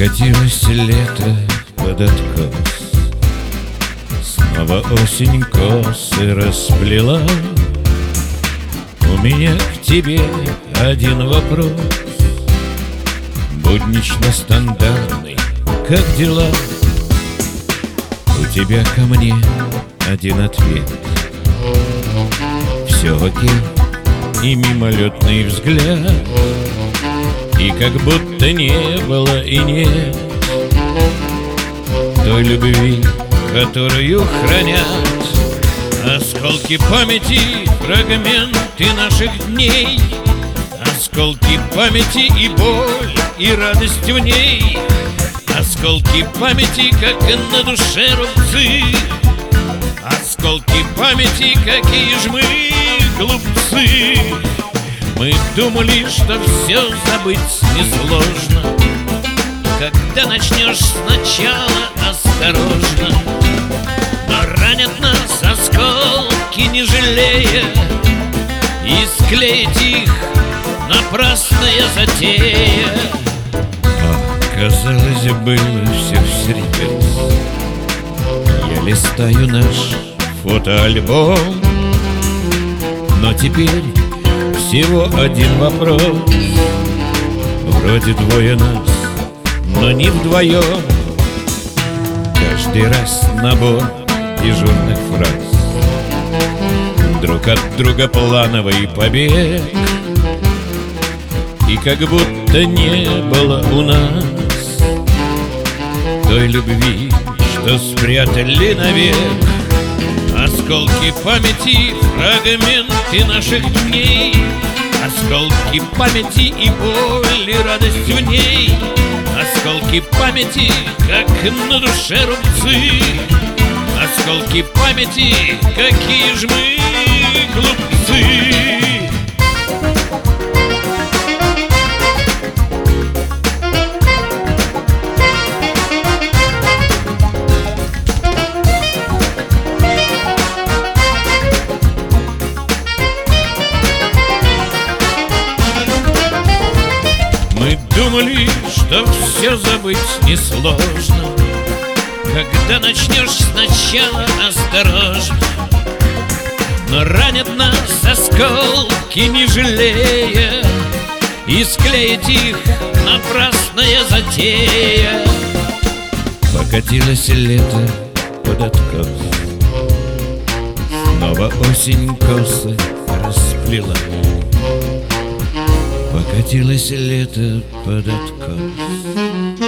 Покатилось лето под откос, снова осень косы расплела. У меня к тебе один вопрос, буднично стандартный, как дела? У тебя ко мне один ответ: все окей, и мимолетный взгляд, и как будто не было и нет той любви, которую хранят осколки памяти, фрагменты наших дней, осколки памяти и боль, и радость в ней, осколки памяти, как на душе рубцы, осколки памяти, какие ж мы глупцы. Мы думали, что все забыть несложно, когда начнешь сначала осторожно. Но ранят нас осколки, не жалея, и склеить их напрасная затея. Казалось, было все всерьез. Я листаю наш фотоальбом, но теперь всего один вопрос. Вроде двое нас, но не вдвоем. Каждый раз набор дежурных фраз, друг от друга плановый побег, и как будто не было у нас той любви, что спрятали навек. Осколки памяти, фрагменты наших дней, осколки памяти и боль, и радость в ней, осколки памяти, как на душе рубцы, осколки памяти, какие ж мы глупцы. Мы думали, что все забыть несложно, когда начнешь сначала осторожно. Но ранят нас осколки, не жалея, и склеить их напрасная затея. Покатилось лето под откос, снова осень косы расплела. Покатилось лето под откос.